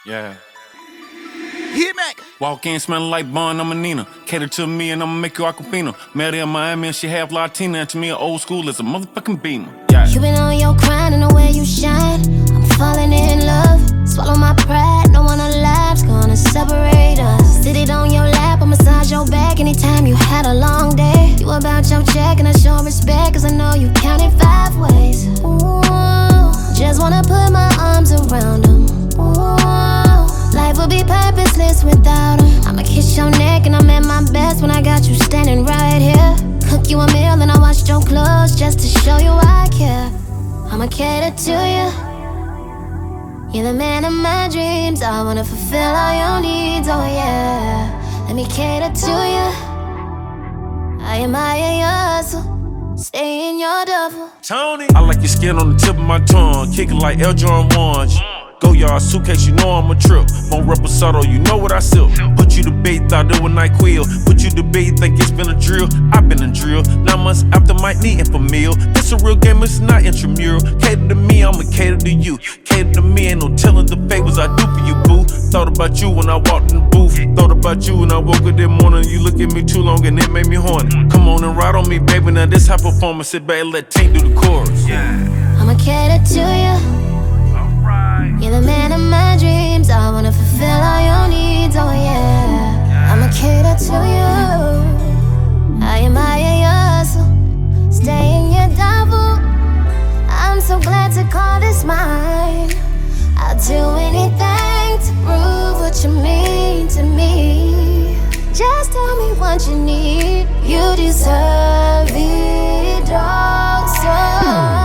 Yeah. Hit me. Walk in smelling like Bun, I'm a Nina. Cater to me and I'ma make you Aquafina. Met her in Miami and she half Latina. And to me, old school is a motherfucking Beamer. Yeah. You been on your grind and the way you shine, I'm falling in love. Swallow my pride, no one alive's gonna separate us. Sit it on your lap, I massage your back anytime you had a long day. You about your check and I show respect, cause I know you counted 5 ways. Ooh, just wanna put my arms around them. Ooh, life would be purposeless without them. I'ma kiss your neck and I'm at my best when I got you standing right here. Cook you a meal and I washed your clothes just to show you I care. I'ma cater to you. You're the man of my dreams. I wanna fulfill all your needs, oh yeah. Let me cater to you. I admire your hustle. Stay in your duffel. Tony. I like your skin on the tip of my tongue. Kicking like El Jordan ones. Go yard suitcase, you know I'm a trip. Won't reposado, you know what I sip. Put you to bait, thought it was NyQuil. Put you to bait, think it's been a drill. I've been a drill. 9 months after might need for meal. It's a real game, it's not intramural. Cater to me, I'ma cater to you. Cater to me, ain't no telling the favors I do for you, boo. Thought about you when I walked in the booth. Thought about you when I woke up that morning. You look at me too long and it made me horny. Come on and ride on me, baby. Now this high performance, sit back and let Tink do the chorus. I'ma cater to you. You're the man of my dreams. I wanna fulfill all your needs, oh yeah. I'ma cater to you. I admire your hustle. Stay in your double. I'm so glad to call this mine. I'll do anything to prove what you mean to me. Just tell me what you need. You deserve it all, so